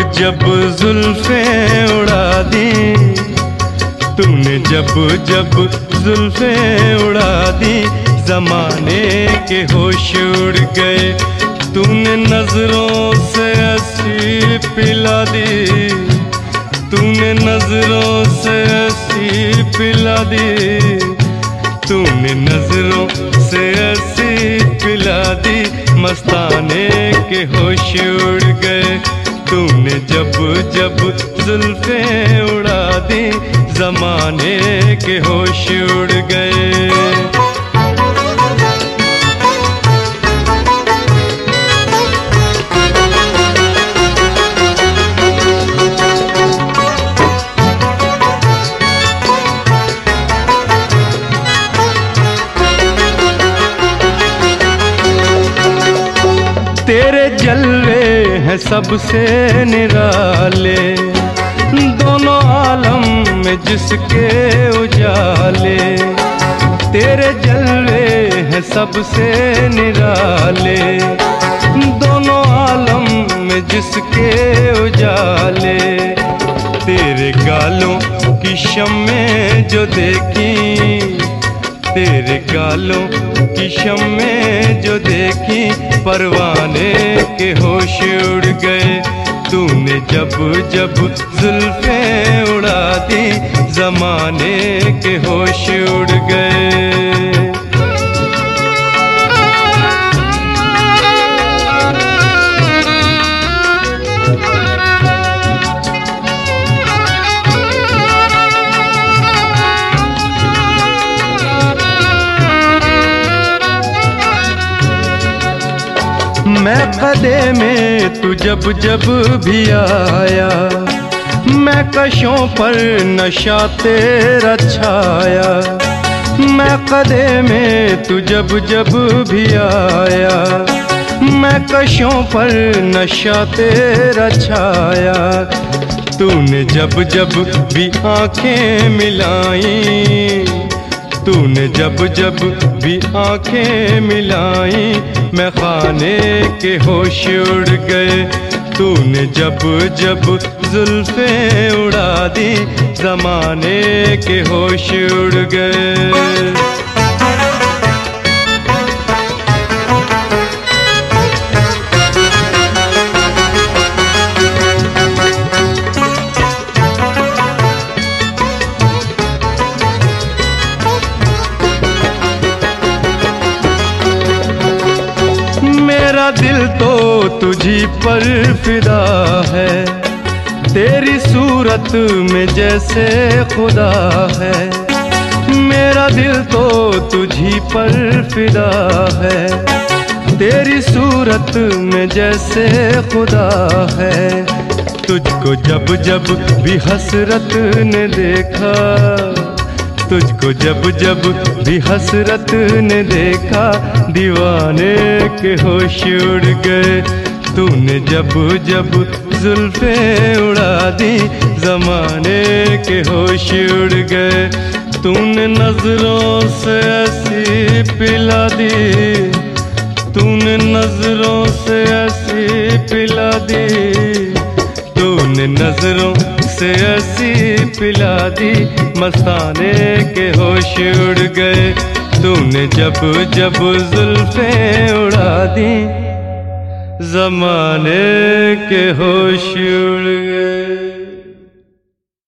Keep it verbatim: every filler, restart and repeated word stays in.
जब जुल्फें उड़ा दी, तूने जब जब जुल्फें उड़ा दी, जमाने के होश उड़ गए। तूने नजरों से ऐसी पिला दी, तूने नजरों से ऐसी पिला दी, तूने नजरों से ऐसी पिला दी, मस्ताने के होश उड़ गए। तूने जब जब जुल्फें उड़ा दी, जमाने के होश उड़ गए। तेरे जलवे हैं सबसे निराले, दोनों आलम में जिसके उजाले। तेरे जलवे हैं सबसे निराले, दोनों आलम में जिसके उजाले। तेरे गालों की शम्में जो देखी, तेरे गालों की शम्में जो देखी, परवाने के होश उड़ गए। तूने जब जब जुल्फें उड़ा दी, जमाने के होश उड़ गए। मैं कदे में तू जब जब भी आया, मैं कशों पर नशा तेरा छाया। मैं कदे में तू जब जब भी आया, मैं कशों पर नशा तेरा छाया। तूने जब जब भी आंखें मिलाई, तूने जब जब भी आंखें मिलाई, मैं खाने के होश उड़ गए। तूने जब जब जुल्फें उड़ा दी, जमाने के होश उड़ गए। मेरा दिल तो तुझी पर फिदा है, तेरी सूरत में जैसे खुदा है। मेरा दिल तो तुझी पर फिदा है, तेरी सूरत में जैसे खुदा है। तुझको जब जब भी हसरत ने देखा, तुझको जब जब भी हसरत ने देखा, दीवाने के होश उड़ गए। तूने जब जब जुल्फें उड़ा दी, जमाने के होश उड़ गए। तूने नजरों से ऐसी पिला दी, तूने नजरों से ऐसी पिला दी, तूने नजरों से ऐसी पिला दी, मस्ताने के होश उड़ गए। तूने जब जब जुल्फें उड़ा दी, जमाने के होश उड़ गए।